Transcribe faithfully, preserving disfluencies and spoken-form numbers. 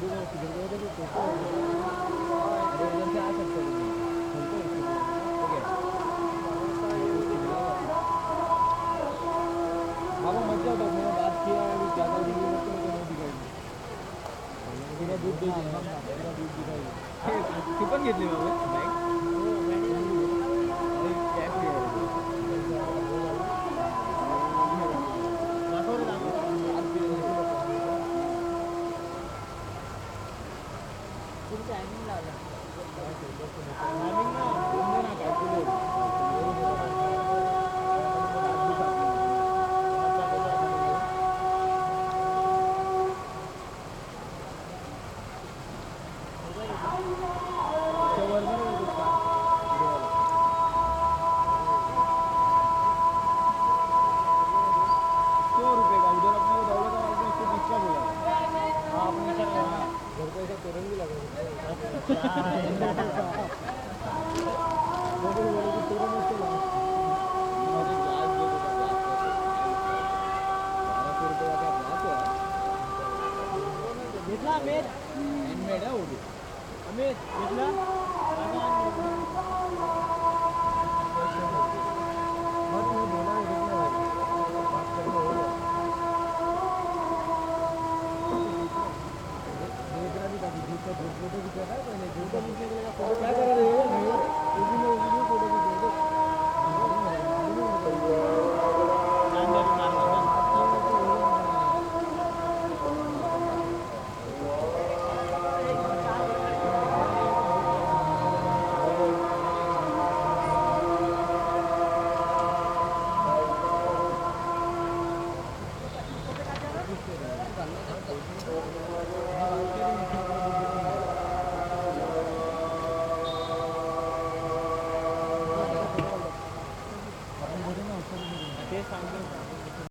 बाबा मजा होता मैंने बात किया अभी ज़्यादा दूध नहीं दिखाई पूरा दूध दे पूरा दूध दिखाई किपन घेतली बाबा बाईक टायमिंग लावला टायमिंग ना दोन ना काय अमित अमित घेतला